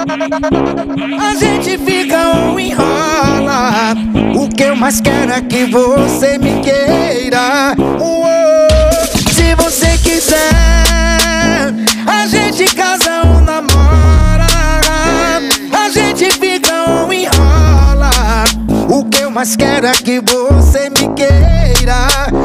A gente fica ou enrola. O que eu mais quero é que você me queira. Se você quiser, a gente casa ou namora. A gente fica ou enrola. O que eu mais quero é que você me queira.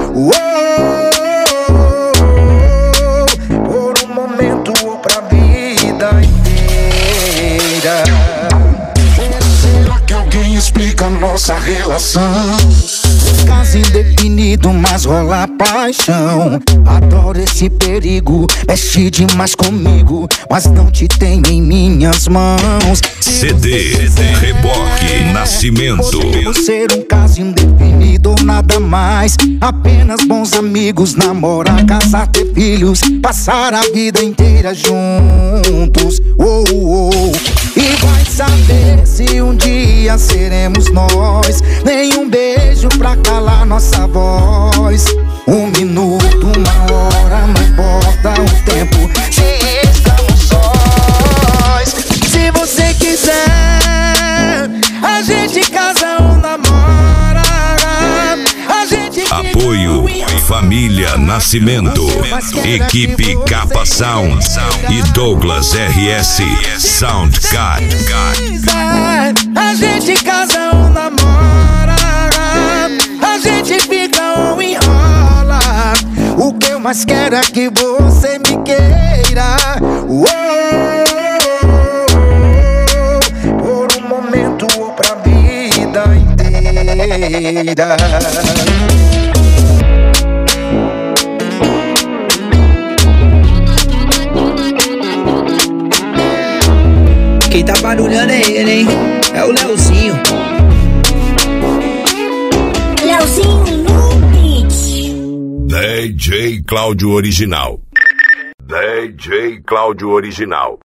Por um momento ou pra vida inteira. Será que alguém explica nossa relação? Caso indefinido, mas rola paixão. Adoro esse perigo, mexe demais comigo, mas não te tenho em minhas mãos. CD Reboque Nascimento. Podemos ser um caso indefinido ou nada mais. Apenas bons amigos, namorar, casar, ter filhos, passar a vida inteira juntos. E vai saber se um dia seremos nós. Nenhum beijo pra calar nossa voz. Um minuto, uma hora, não importa o tempo, se estamos sós. Se você quiser, a gente casa ou namora. A gente Apoio Família Nascimento, Equipe Capa Sound e Douglas RS Soundcard. A gente casa ou namora. A gente fica ou enrola. O que eu mais quero é que você me queira. Por um momento ou pra vida inteira. Quem tá barulhando é ele, hein? É o Leozinho. Leozinho no beat. DJ Cláudio Original. DJ Cláudio Original.